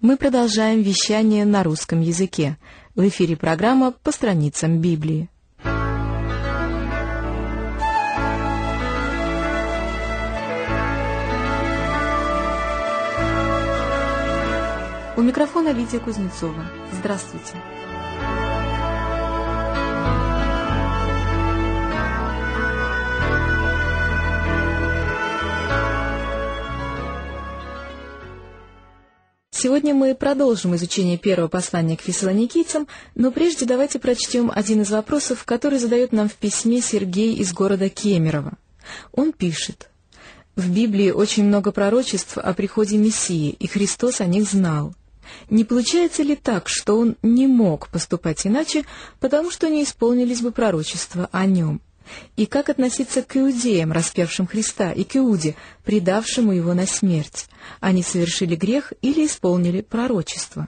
Мы продолжаем вещание на русском языке. В эфире программа «По страницам Библии». У микрофона Лидия Кузнецова. Здравствуйте. Сегодня мы продолжим изучение первого послания к фессалоникийцам, но прежде давайте прочтем один из вопросов, который задает нам в письме Сергей из города Кемерово. Он пишет: «В Библии очень много пророчеств о приходе Мессии, и Христос о них знал. Не получается ли так, что он не мог поступать иначе, потому что не исполнились бы пророчества о нем? И как относиться к иудеям, распявшим Христа, и к Иуде, предавшему его на смерть? Они совершили грех или исполнили пророчество?»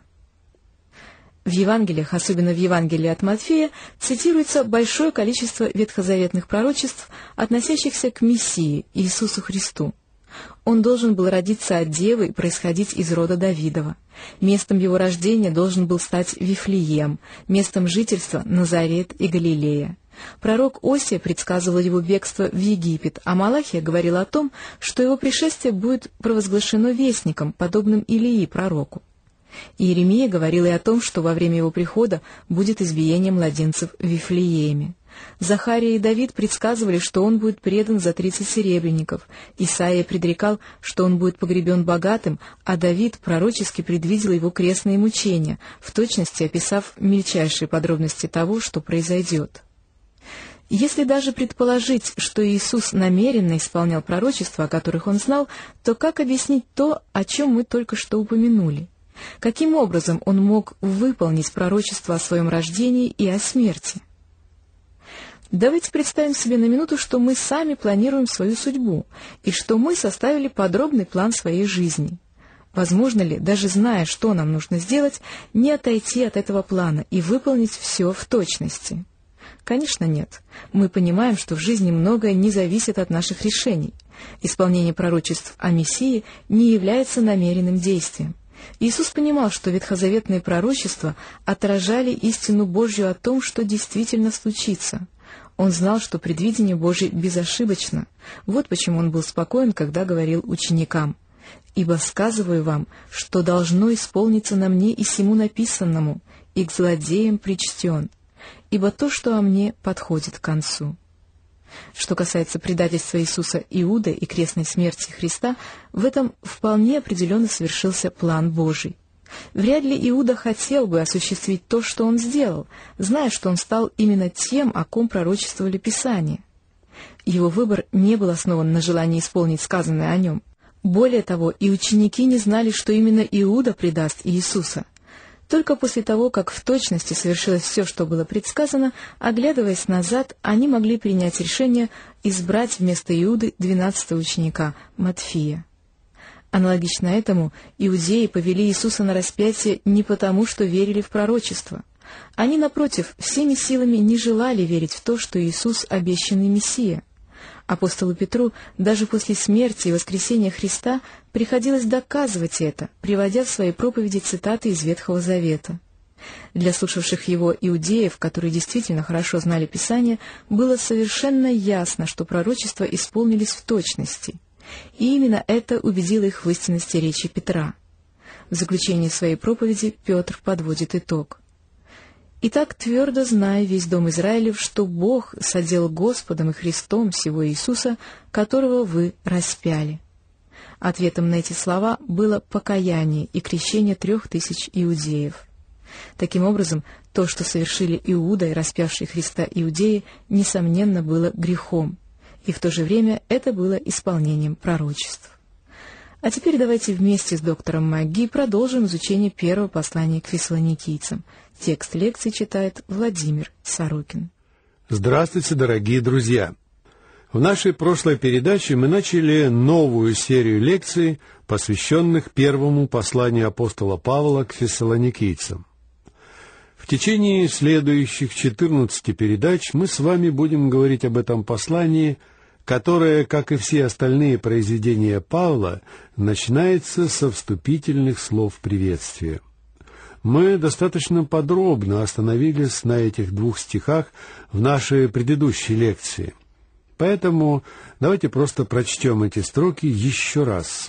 В Евангелиях, особенно в Евангелии от Матфея, цитируется большое количество ветхозаветных пророчеств, относящихся к Мессии, Иисусу Христу. Он должен был родиться от девы и происходить из рода Давидова. Местом его рождения должен был стать Вифлеем, местом жительства — Назарет и Галилея. Пророк Осия предсказывал его бегство в Египет, а Малахия говорил о том, что его пришествие будет провозглашено вестником, подобным Илии пророку. Иеремия говорил и о том, что во время его прихода будет избиение младенцев в Вифлееме. Захария и Давид предсказывали, что он будет предан за 30 серебряников. Исаия предрекал, что он будет погребен богатым, а Давид пророчески предвидел его крестные мучения, в точности описав мельчайшие подробности того, что произойдет. Если даже предположить, что Иисус намеренно исполнял пророчества, о которых он знал, то как объяснить то, о чем мы только что упомянули? Каким образом он мог выполнить пророчество о своем рождении и о смерти? Давайте представим себе на минуту, что мы сами планируем свою судьбу, и что мы составили подробный план своей жизни. Возможно ли, даже зная, что нам нужно сделать, не отойти от этого плана и выполнить все в точности? Конечно, нет. Мы понимаем, что в жизни многое не зависит от наших решений. Исполнение пророчеств о Мессии не является намеренным действием. Иисус понимал, что ветхозаветные пророчества отражали истину Божью о том, что действительно случится. Он знал, что предвидение Божие безошибочно. Вот почему он был спокоен, когда говорил ученикам: «Ибо сказываю вам, что должно исполниться на мне и сему написанному, и к злодеям причтен, ибо то, что о мне, подходит к концу». Что касается предательства Иисуса Иудой и крестной смерти Христа, в этом вполне определенно совершился план Божий. Вряд ли Иуда хотел бы осуществить то, что он сделал, зная, что он стал именно тем, о ком пророчествовали Писания. Его выбор не был основан на желании исполнить сказанное о нем. Более того, и ученики не знали, что именно Иуда предаст Иисуса. Только после того, как в точности совершилось все, что было предсказано, оглядываясь назад, они могли принять решение избрать вместо Иуды 12-го ученика, Матфия. Аналогично этому, иудеи повели Иисуса на распятие не потому, что верили в пророчество. Они, напротив, всеми силами не желали верить в то, что Иисус — обещанный Мессия. Апостолу Петру даже после смерти и воскресения Христа приходилось доказывать это, приводя в своей проповеди цитаты из Ветхого Завета. Для слушавших его иудеев, которые действительно хорошо знали Писание, было совершенно ясно, что пророчества исполнились в точности. И именно это убедило их в истинности речи Петра. В заключении своей проповеди Петр подводит итог: «Итак, твердо зная весь дом Израилев, что Бог содел Господом и Христом сего Иисуса, которого вы распяли». Ответом на эти слова было покаяние и крещение 3000 иудеев. Таким образом, то, что совершили Иуда и распявшие Христа иудеи, несомненно, было грехом, и в то же время это было исполнением пророчеств. А теперь давайте вместе с доктором МакГи продолжим изучение первого послания к фессалоникийцам. Текст лекции читает Владимир Сорокин. Здравствуйте, дорогие друзья! В нашей прошлой передаче мы начали новую серию лекций, посвященных первому посланию апостола Павла к фессалоникийцам. В течение следующих 14 передач мы с вами будем говорить об этом послании которое, как и все остальные произведения Павла, начинается со вступительных слов приветствия. Мы достаточно подробно остановились на этих двух стихах в нашей предыдущей лекции. Поэтому давайте просто прочтем эти строки еще раз.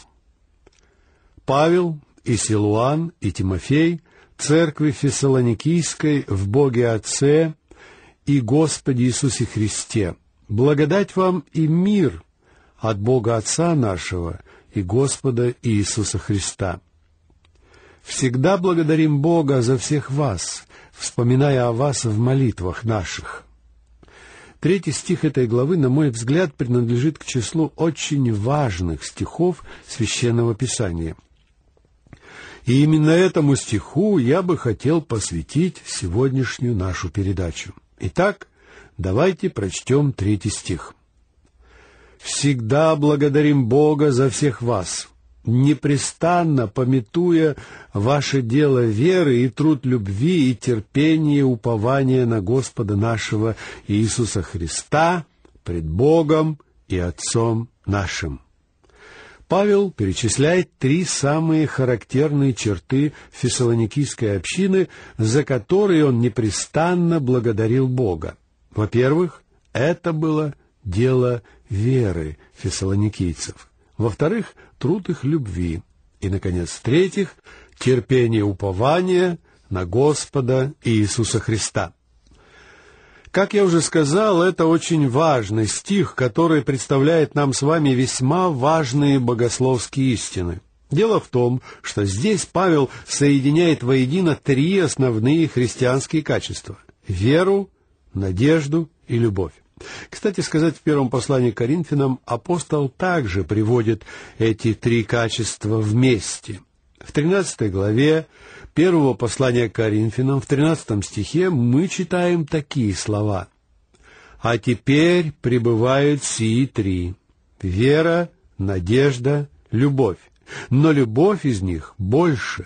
«Павел и Силуан и Тимофей, церкви Фессалоникийской в Боге Отце и Господе Иисусе Христе, благодать вам и мир от Бога Отца нашего и Господа Иисуса Христа. Всегда благодарим Бога за всех вас, вспоминая о вас в молитвах наших». 3 стих этой главы, на мой взгляд, принадлежит к числу очень важных стихов Священного Писания. И именно этому стиху я бы хотел посвятить сегодняшнюю нашу передачу. Итак, давайте прочтем 3 стих. «Всегда благодарим Бога за всех вас, непрестанно памятуя ваше дело веры и труд любви и терпение, упования на Господа нашего Иисуса Христа пред Богом и Отцом нашим». Павел перечисляет 3 самые характерные черты фессалоникийской общины, за которые он непрестанно благодарил Бога. Во-первых, это было дело веры фессалоникийцев. Во-вторых, труд их любви. И, наконец, в-третьих, терпение упования на Господа Иисуса Христа. Как я уже сказал, это очень важный стих, который представляет нам с вами весьма важные богословские истины. Дело в том, что здесь Павел соединяет воедино 3 основные христианские качества — веру, надежду и любовь. Кстати сказать, в первом послании к Коринфянам апостол также приводит эти 3 качества вместе. В 13 главе первого послания к Коринфянам, в 13 стихе, мы читаем такие слова. «А теперь пребывают сии 3 — вера, надежда, любовь, но любовь из них больше».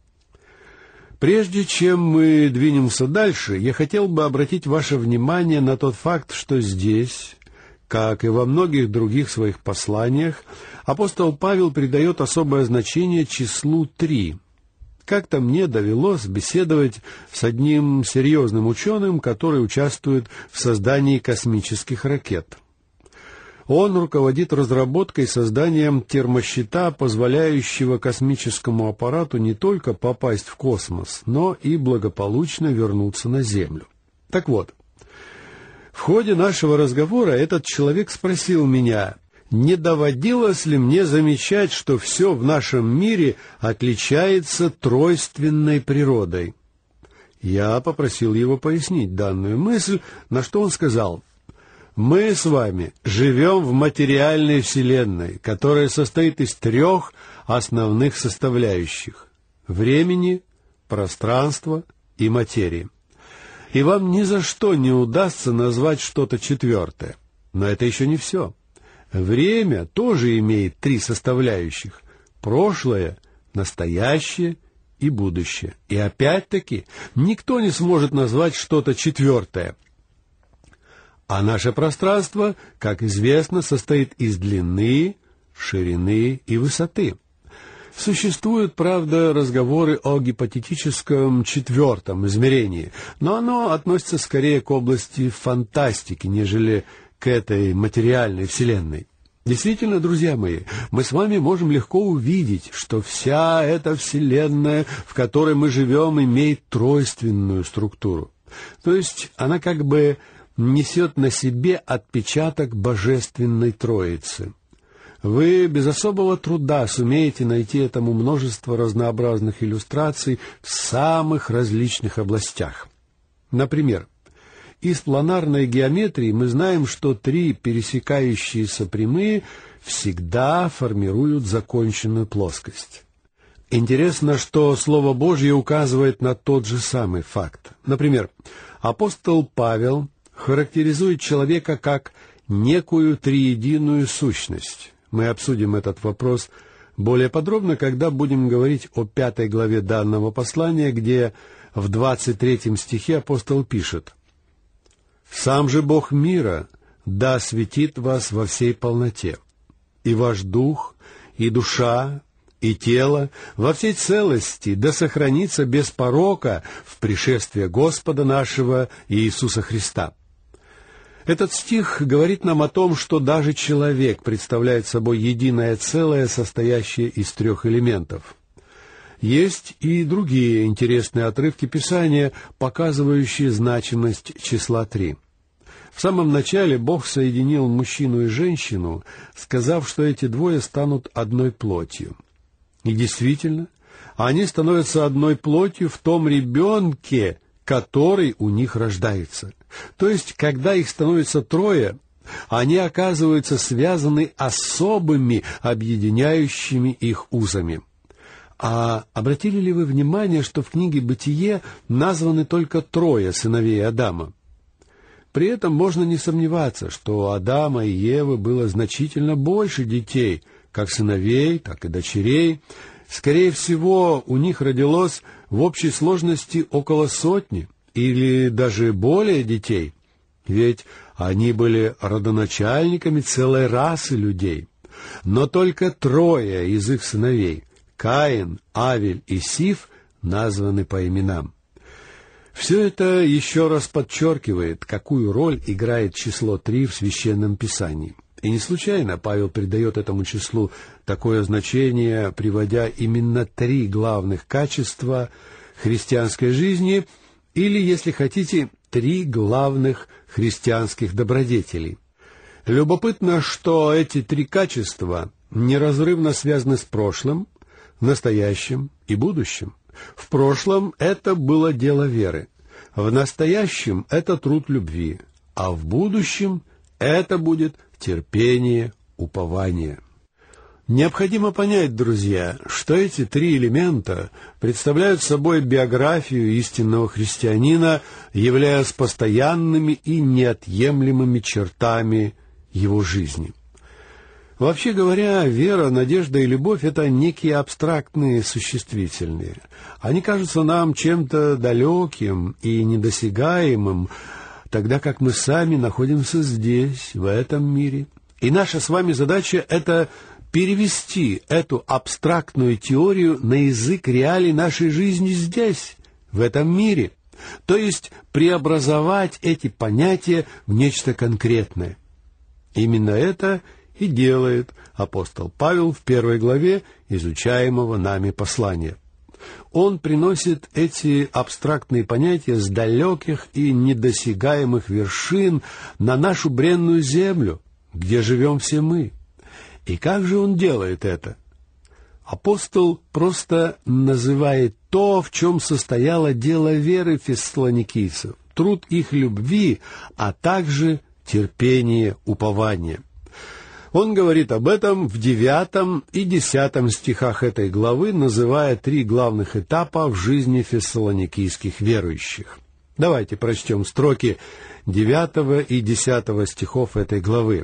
Прежде чем мы двинемся дальше, я хотел бы обратить ваше внимание на тот факт, что здесь, как и во многих других своих посланиях, апостол Павел придает особое значение числу 3. Как-то мне довелось беседовать с одним серьезным ученым, который участвует в создании космических ракет. Он руководит разработкой и созданием термощита, позволяющего космическому аппарату не только попасть в космос, но и благополучно вернуться на Землю. Так вот, в ходе нашего разговора этот человек спросил меня, не доводилось ли мне замечать, что все в нашем мире отличается тройственной природой. Я попросил его пояснить данную мысль, на что он сказал: «Мы с вами живем в материальной вселенной, которая состоит из 3 основных составляющих — времени, пространства и материи. И вам ни за что не удастся назвать что-то 4. Но это еще не все. Время тоже имеет 3 составляющих — прошлое, настоящее и будущее. И опять-таки никто не сможет назвать что-то 4. А наше пространство, как известно, состоит из длины, ширины и высоты. Существуют, правда, разговоры о гипотетическом 4 измерении, но оно относится скорее к области фантастики, нежели к этой материальной вселенной. Действительно, друзья мои, мы с вами можем легко увидеть, что вся эта вселенная, в которой мы живем, имеет тройственную структуру. То есть она как бы несет на себе отпечаток Божественной Троицы. Вы без особого труда сумеете найти этому множество разнообразных иллюстраций в самых различных областях. Например, из планарной геометрии мы знаем, что 3 пересекающиеся прямые всегда формируют законченную плоскость. Интересно, что Слово Божье указывает на тот же самый факт. Например, апостол Павел характеризует человека как некую триединую сущность. Мы обсудим этот вопрос более подробно, когда будем говорить о 5 главе данного послания, где в 23 стихе апостол пишет: «Сам же Бог мира да осветит вас во всей полноте, и ваш дух, и душа, и тело во всей целости да сохранится без порока в пришествие Господа нашего Иисуса Христа». Этот стих говорит нам о том, что даже человек представляет собой единое целое, состоящее из трех элементов. Есть и другие интересные отрывки Писания, показывающие значимость числа 3. В самом начале Бог соединил мужчину и женщину, сказав, что эти двое станут одной плотью. И действительно, они становятся одной плотью в том ребенке, который у них рождается. То есть, когда их становится трое, они оказываются связаны особыми, объединяющими их узами. А обратили ли вы внимание, что в книге «Бытие» названы только 3 сыновей Адама? При этом можно не сомневаться, что у Адама и Евы было значительно больше детей, как сыновей, так и дочерей. Скорее всего, у них родилось в общей сложности около 100 или даже более детей, ведь они были родоначальниками целой расы людей. Но только 3 из их сыновей, Каин, Авель и Сиф, названы по именам. Все это еще раз подчеркивает, какую роль играет число 3 в Священном Писании. И не случайно Павел придает этому числу такое значение, приводя именно 3 главных качества христианской жизни, или, если хотите, 3 главных христианских добродетелей. Любопытно, что эти 3 качества неразрывно связаны с прошлым, настоящим и будущим. В прошлом это было дело веры, в настоящем это труд любви, а в будущем это будет терпение, упование. Необходимо понять, друзья, что эти 3 элемента представляют собой биографию истинного христианина, являясь постоянными и неотъемлемыми чертами его жизни. Вообще говоря, вера, надежда и любовь — это некие абстрактные существительные. Они кажутся нам чем-то далеким и недосягаемым, тогда как мы сами находимся здесь, в этом мире. И наша с вами задача — это перевести эту абстрактную теорию на язык реалий нашей жизни здесь, в этом мире, то есть преобразовать эти понятия в нечто конкретное. Именно это и делает апостол Павел в 1 главе изучаемого нами послания. Он приносит эти абстрактные понятия с далеких и недосягаемых вершин на нашу бренную землю, где живем все мы. И как же он делает это? Апостол просто называет то, в чем состояло дело веры фессалоникийцев, труд их любви, а также терпение, упование. Он говорит об этом в 9 и 10 стихах этой главы, называя 3 главных этапа в жизни фессалоникийских верующих. Давайте прочтем строки 9 и 10 стихов этой главы.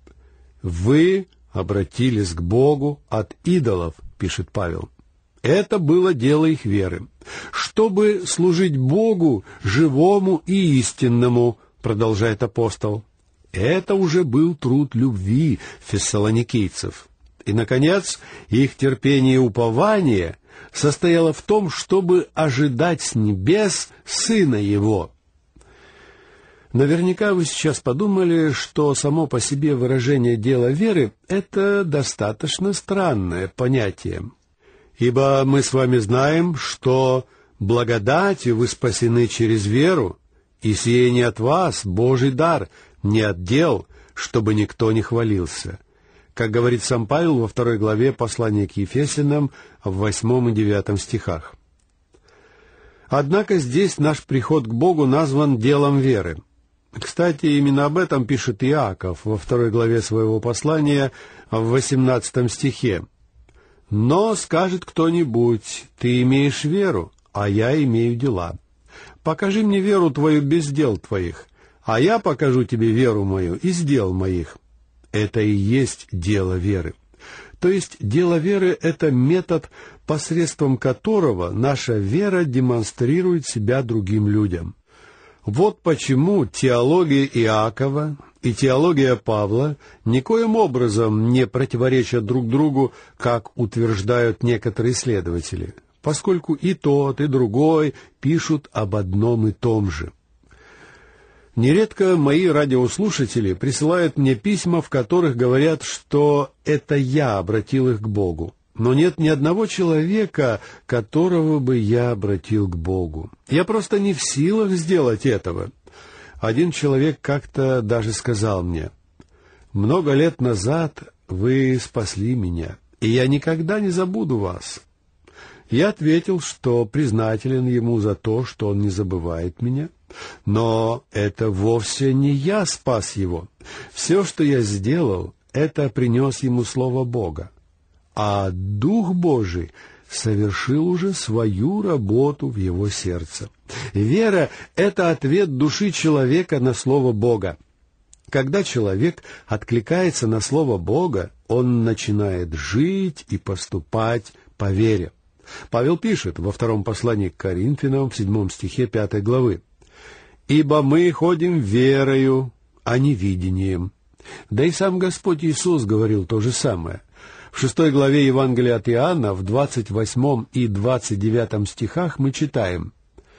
«Вы обратились к Богу от идолов», — пишет Павел. Это было дело их веры. «Чтобы служить Богу, живому и истинному», — продолжает апостол. Это уже был труд любви фессалоникийцев. И, наконец, их терпение и упование состояло в том, чтобы ожидать с небес Сына Его. Наверняка вы сейчас подумали, что само по себе выражение «дело веры» — это достаточно странное понятие. Ибо мы с вами знаем, что благодатью вы спасены через веру, и сие не от вас, Божий дар, не от дел, чтобы никто не хвалился. Как говорит сам Павел во 2 главе послания к Ефесянам в 8 и 9 стихах. Однако здесь наш приход к Богу назван делом веры. Кстати, именно об этом пишет Иаков во 2 главе своего послания в 18 стихе. «Но, скажет кто-нибудь, ты имеешь веру, а я имею дела. Покажи мне веру твою без дел твоих, а я покажу тебе веру мою из дел моих». Это и есть дело веры. То есть дело веры — это метод, посредством которого наша вера демонстрирует себя другим людям. Вот почему теология Иакова и теология Павла никоим образом не противоречат друг другу, как утверждают некоторые исследователи, поскольку и тот, и другой пишут об одном и том же. Нередко мои радиослушатели присылают мне письма, в которых говорят, что это я обратил их к Богу. Но нет ни одного человека, которого бы я обратил к Богу. Я просто не в силах сделать этого. Один человек как-то даже сказал мне: «Много лет назад вы спасли меня, и я никогда не забуду вас». Я ответил, что признателен ему за то, что он не забывает меня, но это вовсе не я спас его. Все, что я сделал, это принес ему Слово Бога, а Дух Божий совершил уже свою работу в его сердце. Вера — это ответ души человека на Слово Бога. Когда человек откликается на Слово Бога, он начинает жить и поступать по вере. Павел пишет во втором послании к Коринфянам, в 7 стихе 5 главы: «Ибо мы ходим верою, а не видением». Да и сам Господь Иисус говорил то же самое. В 6 главе Евангелия от Иоанна, в 28 и 29 стихах мы читаем: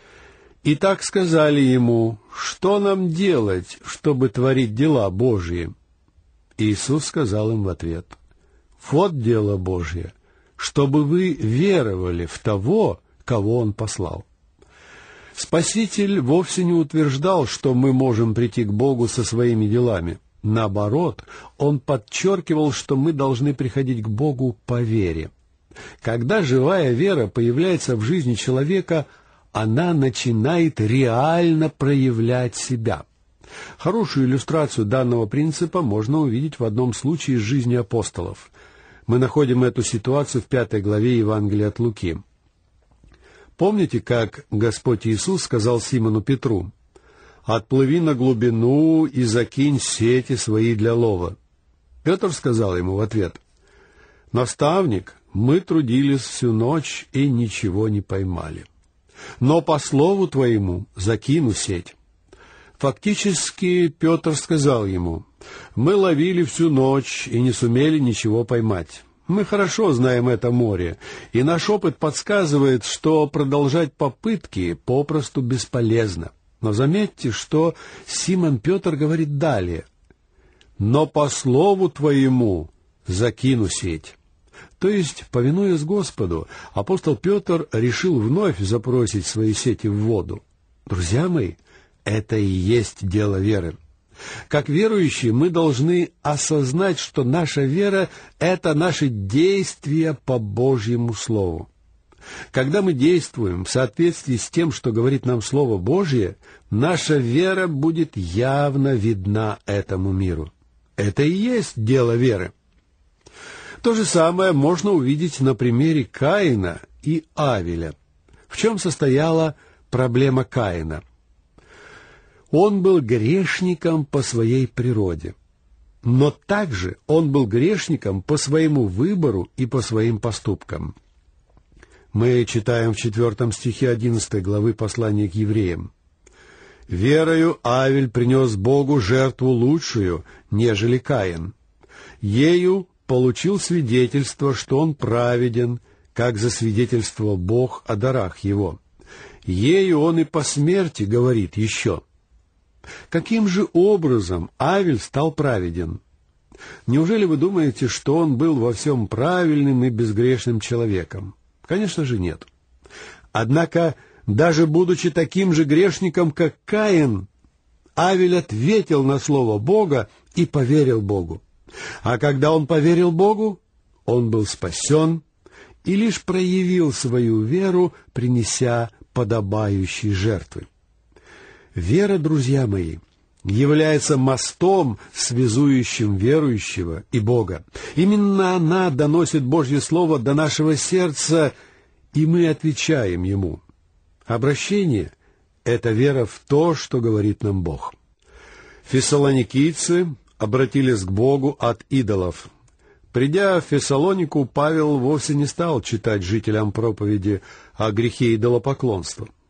«И так сказали ему: что нам делать, чтобы творить дела Божьи?» Иисус сказал им в ответ: «Вот дело Божье, чтобы вы веровали в того, кого Он послал». Спаситель вовсе не утверждал, что мы можем прийти к Богу со своими делами. Наоборот, Он подчеркивал, что мы должны приходить к Богу по вере. Когда живая вера появляется в жизни человека, она начинает реально проявлять себя. Хорошую иллюстрацию данного принципа можно увидеть в одном случае из жизни апостолов. Мы находим эту ситуацию в 5 главе Евангелия от Луки. Помните, как Господь Иисус сказал Симону Петру: «Отплыви на глубину и закинь сети свои для лова». Петр сказал ему в ответ: «Наставник, мы трудились всю ночь и ничего не поймали. Но по слову твоему закину сеть». Фактически Петр сказал ему: «Мы ловили всю ночь и не сумели ничего поймать. Мы хорошо знаем это море, и наш опыт подсказывает, что продолжать попытки попросту бесполезно». Но заметьте, что Симон Петр говорит далее: «Но по слову твоему закину сеть». То есть, повинуясь Господу, апостол Петр решил вновь забросить свои сети в воду. Друзья мои, это и есть дело веры. Как верующие мы должны осознать, что наша вера — это наши действия по Божьему Слову. Когда мы действуем в соответствии с тем, что говорит нам Слово Божье, наша вера будет явно видна этому миру. Это и есть дело веры. То же самое можно увидеть на примере Каина и Авеля. В чем состояла проблема Каина? Он был грешником по своей природе, но также он был грешником по своему выбору и по своим поступкам. Мы читаем в 4 стихе 11 главы послания к евреям: «Верою Авель принес Богу жертву лучшую, нежели Каин. Ею получил свидетельство, что он праведен, как засвидетельствовал Бог о дарах его. Ею он и по смерти говорит еще». Каким же образом Авель стал праведен? Неужели вы думаете, что он был во всем правильным и безгрешным человеком? Конечно же, нет. Однако, даже будучи таким же грешником, как Каин, Авель ответил на слово Бога и поверил Богу. А когда он поверил Богу, он был спасен и лишь проявил свою веру, принеся подобающие жертвы. Вера, друзья мои, является мостом, связующим верующего и Бога. Именно она доносит Божье Слово до нашего сердца, и мы отвечаем Ему. Обращение — это вера в то, что говорит нам Бог. Фессалоникийцы обратились к Богу от идолов. Придя в Фессалонику, Павел вовсе не стал читать жителям проповеди о грехе идолопоклонства.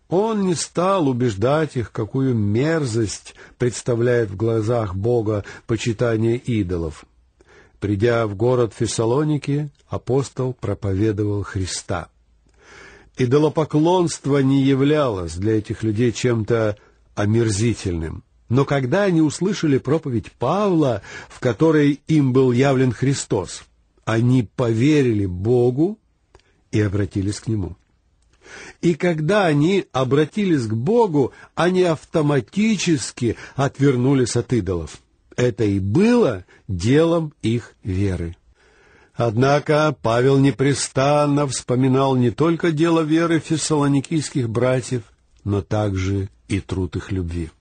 Он не стал убеждать их, какую мерзость представляет в глазах Бога почитание идолов. Придя в город Фессалоники, апостол проповедовал Христа. Идолопоклонство не являлось для этих людей чем-то омерзительным. Но когда они услышали проповедь Павла, в которой им был явлен Христос, они поверили Богу и обратились к Нему. И когда они обратились к Богу, они автоматически отвернулись от идолов. Это и было делом их веры. Однако Павел непрестанно вспоминал не только дело веры фессалоникийских братьев, но также и труд их любви.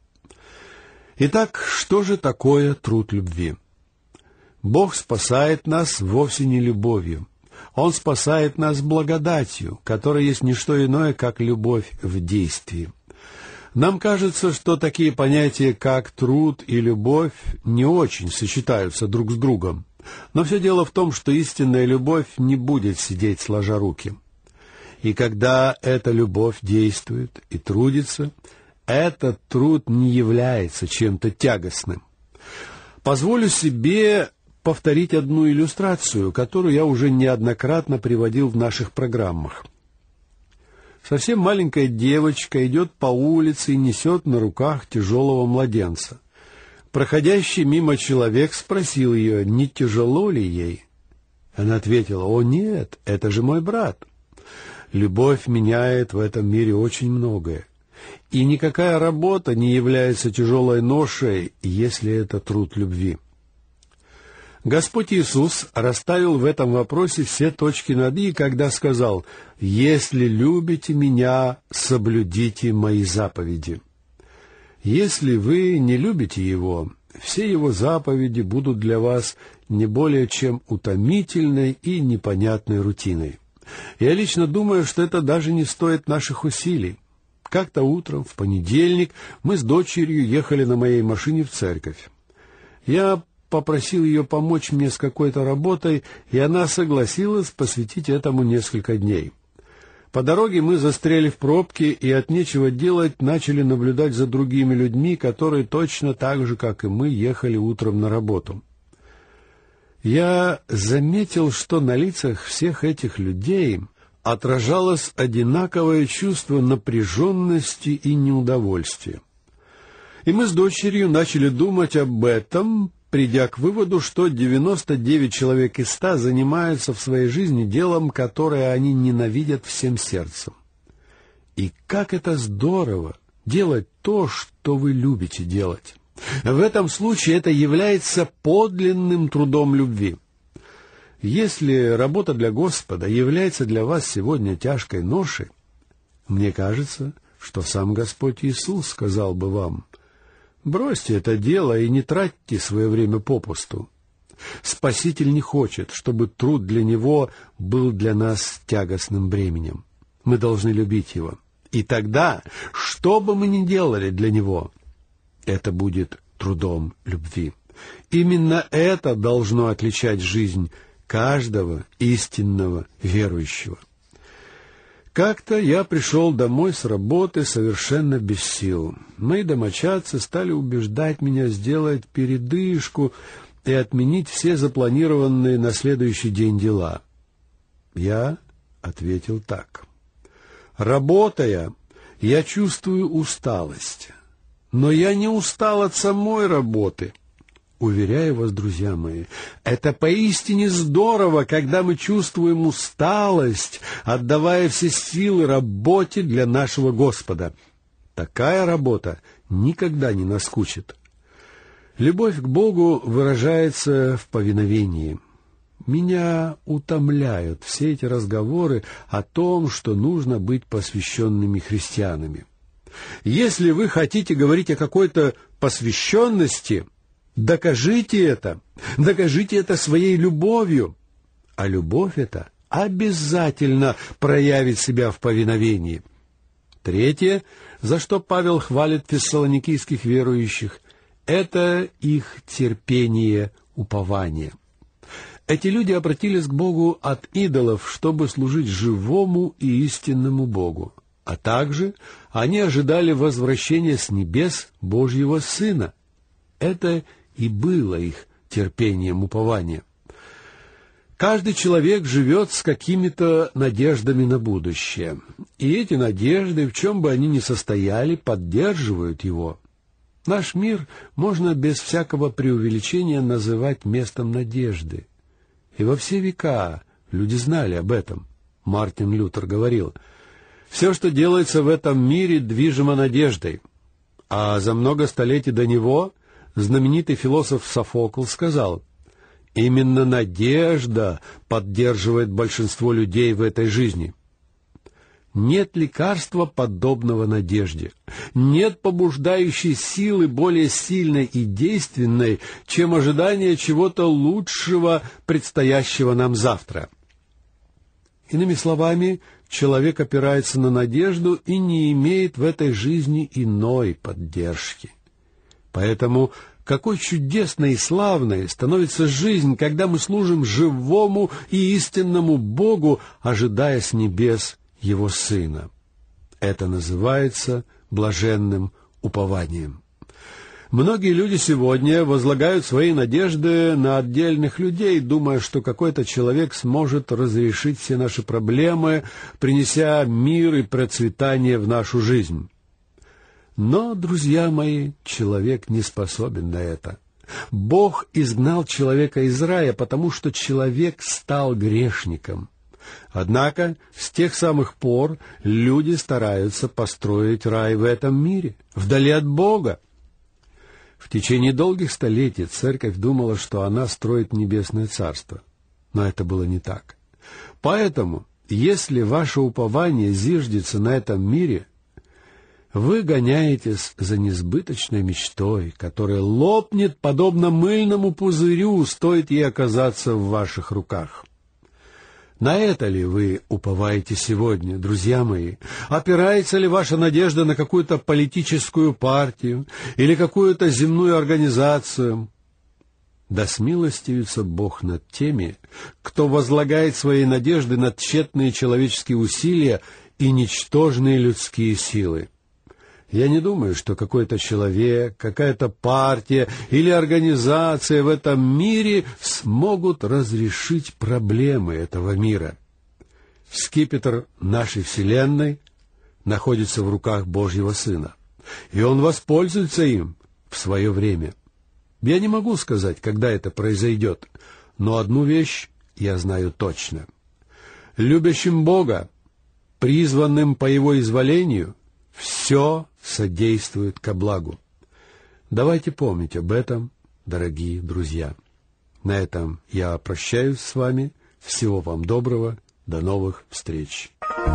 Итак, что же такое труд любви? Бог спасает нас вовсе не любовью. Он спасает нас благодатью, которая есть не что иное, как любовь в действии. Нам кажется, что такие понятия, как труд и любовь, не очень сочетаются друг с другом. Но все дело в том, что истинная любовь не будет сидеть сложа руки. И когда эта любовь действует и трудится, этот труд не является чем-то тягостным. Позволю себе повторить одну иллюстрацию, которую я уже неоднократно приводил в наших программах. Совсем маленькая девочка идет по улице и несет на руках тяжелого младенца. Проходящий мимо человек спросил ее, не тяжело ли ей. Она ответила: «О нет, это же мой брат». Любовь меняет в этом мире очень многое. И никакая работа не является тяжелой ношей, если это труд любви. Господь Иисус расставил в этом вопросе все точки над «и», когда сказал: «Если любите Меня, соблюдите Мои заповеди». Если вы не любите Его, все Его заповеди будут для вас не более чем утомительной и непонятной рутиной. Я лично думаю, что это даже не стоит наших усилий. Как-то утром, в понедельник, мы с дочерью ехали на моей машине в церковь. Я попросил ее помочь мне с какой-то работой, и она согласилась посвятить этому несколько дней. По дороге мы застряли в пробке и от нечего делать начали наблюдать за другими людьми, которые точно так же, как и мы, ехали утром на работу. Я заметил, что на лицах всех этих людей отражалось одинаковое чувство напряженности и неудовольствия. И мы с дочерью начали думать об этом, придя к выводу, что 99 человек из 100 занимаются в своей жизни делом, которое они ненавидят всем сердцем. И как это здорово делать то, что вы любите делать. В этом случае это является подлинным трудом любви. Если работа для Господа является для вас сегодня тяжкой ношей, мне кажется, что сам Господь Иисус сказал бы вам: бросьте это дело и не тратьте свое время попусту. Спаситель не хочет, чтобы труд для Него был для нас тягостным бременем. Мы должны любить Его. И тогда, что бы мы ни делали для Него, это будет трудом любви. Именно это должно отличать жизнь каждого истинного верующего. Как-то я пришел домой с работы совершенно без сил. Мои домочадцы стали убеждать меня сделать передышку и отменить все запланированные на следующий день дела. Я ответил так: работая, я чувствую усталость, но я не устал от самой работы. Уверяю вас, друзья мои, это поистине здорово, когда мы чувствуем усталость, отдавая все силы работе для нашего Господа. Такая работа никогда не наскучит. Любовь к Богу выражается в повиновении. Меня утомляют все эти разговоры о том, что нужно быть посвященными христианами. Если вы хотите говорить о какой-то посвященности, докажите это своей любовью. А любовь эта обязательно проявит себя в повиновении. Третье, за что Павел хвалит фессалоникийских верующих, это их терпение, упование. Эти люди обратились к Богу от идолов, чтобы служить живому и истинному Богу. а также они ожидали возвращения с небес Божьего Сына. Это и было их терпением упования. Каждый человек живет с какими-то надеждами на будущее, и эти надежды, в чем бы они ни состояли, поддерживают его. Наш мир можно без всякого преувеличения называть местом надежды. И во все века люди знали об этом. Мартин Лютер говорил: «Все, что делается в этом мире, движимо надеждой». А за много столетий до него знаменитый философ Софокл сказал: «Именно надежда поддерживает большинство людей в этой жизни». Нет лекарства, подобного надежде. Нет побуждающей силы более сильной и действенной, чем ожидание чего-то лучшего, предстоящего нам завтра. Иными словами, человек опирается на надежду и не имеет в этой жизни иной поддержки. Поэтому какой чудесной и славной становится жизнь, когда мы служим живому и истинному Богу, ожидая с небес Его Сына. Это называется блаженным упованием. Многие люди сегодня возлагают свои надежды на отдельных людей, думая, что какой-то человек сможет разрешить все наши проблемы, принеся мир и процветание в нашу жизнь. Но, друзья мои, человек не способен на это. Бог изгнал человека из рая, потому что человек стал грешником. Однако с тех самых пор люди стараются построить рай в этом мире, вдали от Бога. В течение долгих столетий церковь думала, что она строит небесное царство. Но это было не так. Поэтому, если ваше упование зиждется на этом мире, вы гоняетесь за несбыточной мечтой, которая лопнет, подобно мыльному пузырю, стоит ей оказаться в ваших руках. На это ли вы уповаете сегодня, друзья мои? Опирается ли ваша надежда на какую-то политическую партию или какую-то земную организацию? Да смилостивится Бог над теми, кто возлагает свои надежды на тщетные человеческие усилия и ничтожные людские силы. Я не думаю, что какой-то человек, какая-то партия или организация в этом мире смогут разрешить проблемы этого мира. Скипетр нашей Вселенной находится в руках Божьего Сына, и Он воспользуется им в свое время. Я не могу сказать, когда это произойдет, но одну вещь я знаю точно. Любящим Бога, призванным по Его изволению, все содействует ко благу. Давайте помнить об этом, дорогие друзья. На этом я прощаюсь с вами. Всего вам доброго. До новых встреч.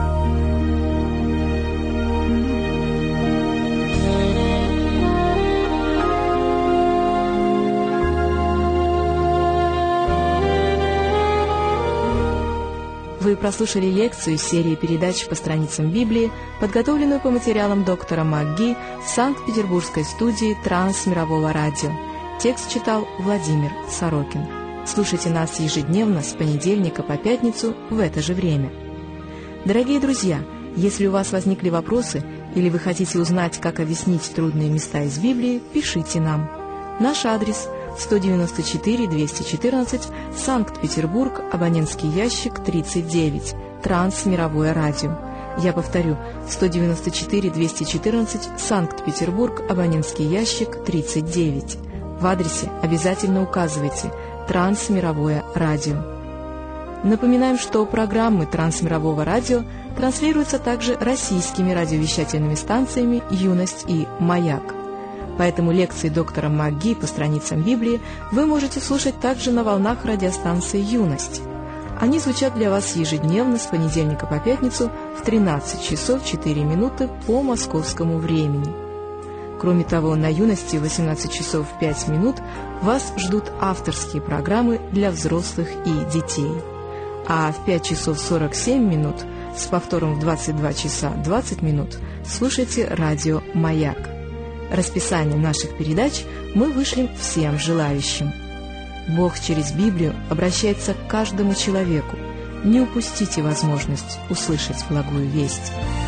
Вы прослушали лекцию из серии передач по страницам Библии, подготовленную по материалам доктора МакГи с Санкт-Петербургской студии Трансмирового радио. Текст читал Владимир Сорокин. Слушайте нас ежедневно с понедельника по пятницу в это же время. Дорогие друзья, если у вас возникли вопросы или вы хотите узнать, как объяснить трудные места из Библии, пишите нам. Наш адрес – 194-214, Санкт-Петербург, абонентский ящик 39, Трансмировое радио. Я повторю, 194-214, Санкт-Петербург, абонентский ящик 39. В адресе обязательно указывайте «Трансмировое радио». Напоминаем, что программы Трансмирового радио транслируются также российскими радиовещательными станциями «Юность» и «Маяк». Поэтому лекции доктора МакГи по страницам Библии вы можете слушать также на волнах радиостанции «Юность». Они звучат для вас ежедневно с понедельника по пятницу в 13 часов 4 минуты по московскому времени. Кроме того, на «Юности» в 18 часов 5 минут вас ждут авторские программы для взрослых и детей. А в 5 часов 47 минут с повтором в 22 часа 20 минут слушайте радио «Маяк». Расписание наших передач мы вышлем всем желающим. Бог через Библию обращается к каждому человеку. Не упустите возможность услышать благую весть.